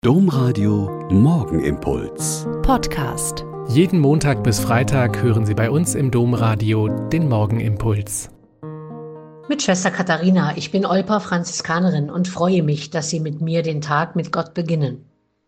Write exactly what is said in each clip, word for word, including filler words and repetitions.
Domradio Morgenimpuls. Podcast. Jeden Montag bis Freitag hören Sie bei uns im Domradio den Morgenimpuls. Mit Schwester Katharina, ich bin Olper Franziskanerin und freue mich, dass Sie mit mir den Tag mit Gott beginnen.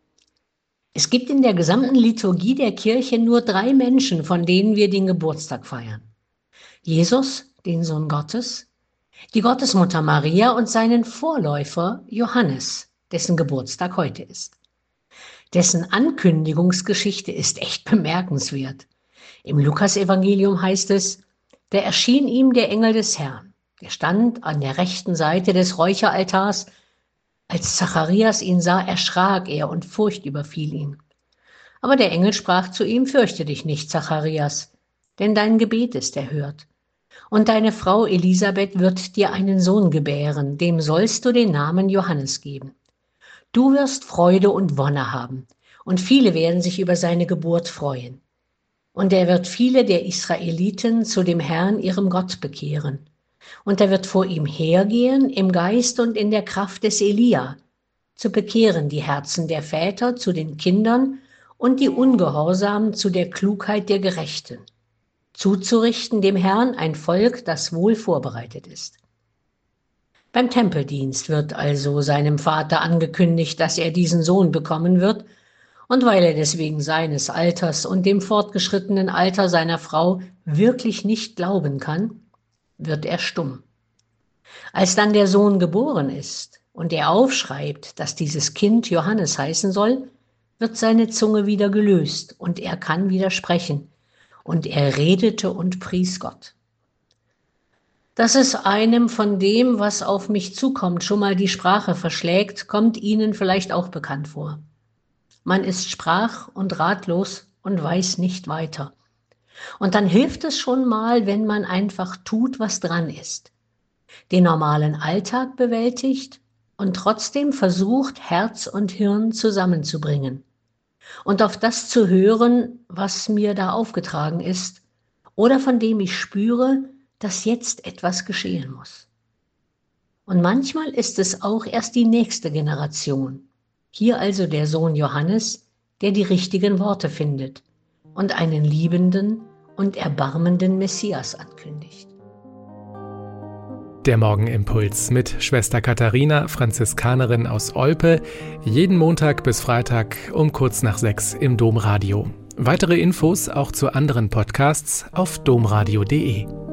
Es gibt in der gesamten Liturgie der Kirche nur drei Menschen, von denen wir den Geburtstag feiern. Jesus, den Sohn Gottes, die Gottesmutter Maria und seinen Vorläufer Johannes, dessen Geburtstag heute ist. Dessen Ankündigungsgeschichte ist echt bemerkenswert. Im Lukasevangelium heißt es, da erschien ihm der Engel des Herrn. Er stand an der rechten Seite des Räucheraltars. Als Zacharias ihn sah, erschrak er und Furcht überfiel ihn. Aber der Engel sprach zu ihm, fürchte dich nicht, Zacharias, denn dein Gebet ist erhört. Und deine Frau Elisabeth wird dir einen Sohn gebären, dem sollst du den Namen Johannes geben. Du wirst Freude und Wonne haben, und viele werden sich über seine Geburt freuen. Und er wird viele der Israeliten zu dem Herrn, ihrem Gott, bekehren. Und er wird vor ihm hergehen im Geist und in der Kraft des Elia, zu bekehren die Herzen der Väter zu den Kindern und die Ungehorsamen zu der Klugheit der Gerechten, zuzurichten dem Herrn ein Volk, das wohl vorbereitet ist. Beim Tempeldienst wird also seinem Vater angekündigt, dass er diesen Sohn bekommen wird, und weil er deswegen seines Alters und dem fortgeschrittenen Alter seiner Frau wirklich nicht glauben kann, wird er stumm. Als dann der Sohn geboren ist und er aufschreibt, dass dieses Kind Johannes heißen soll, wird seine Zunge wieder gelöst und er kann wieder sprechen, und er redete und pries Gott. Dass es einem von dem, was auf mich zukommt, schon mal die Sprache verschlägt, kommt Ihnen vielleicht auch bekannt vor. Man ist sprach- und ratlos und weiß nicht weiter. Und dann hilft es schon mal, wenn man einfach tut, was dran ist. Den normalen Alltag bewältigt und trotzdem versucht, Herz und Hirn zusammenzubringen. Und auf das zu hören, was mir da aufgetragen ist oder von dem ich spüre, dass jetzt etwas geschehen muss. Und manchmal ist es auch erst die nächste Generation, hier also der Sohn Johannes, der die richtigen Worte findet und einen liebenden und erbarmenden Messias ankündigt. Der Morgenimpuls mit Schwester Katharina, Franziskanerin aus Olpe, jeden Montag bis Freitag um kurz nach sechs im Domradio. Weitere Infos auch zu anderen Podcasts auf domradio punkt de.